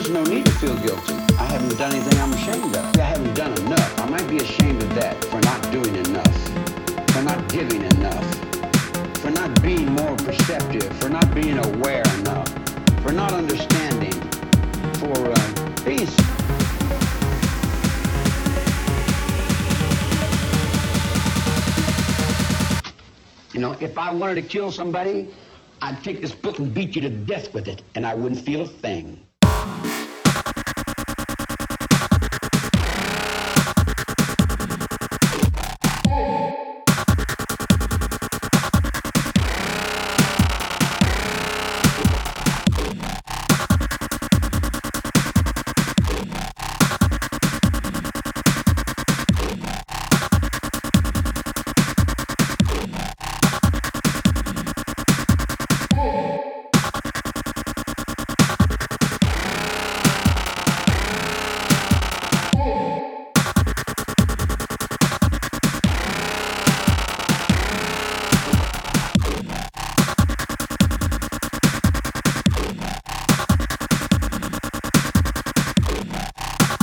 There's no need to feel guilty. I haven't done anything I'm ashamed of. I haven't done enough. I might be ashamed of that, for not doing enough, for not giving enough, for not being more perceptive, for not being aware enough, for not understanding, for peace. You know, if I wanted to kill somebody, I'd take this book and beat you to death with it, and I wouldn't feel a thing.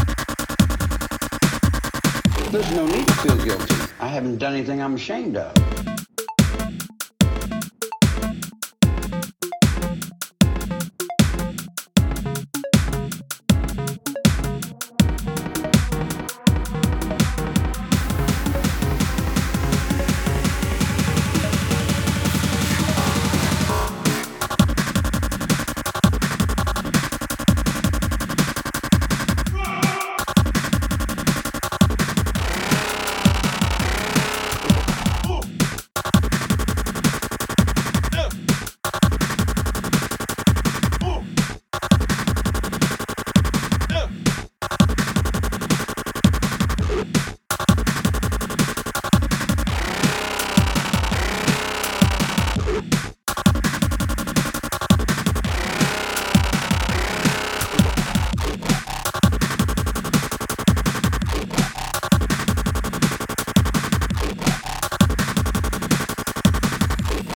There's no need to feel guilty. I haven't done anything I'm ashamed of.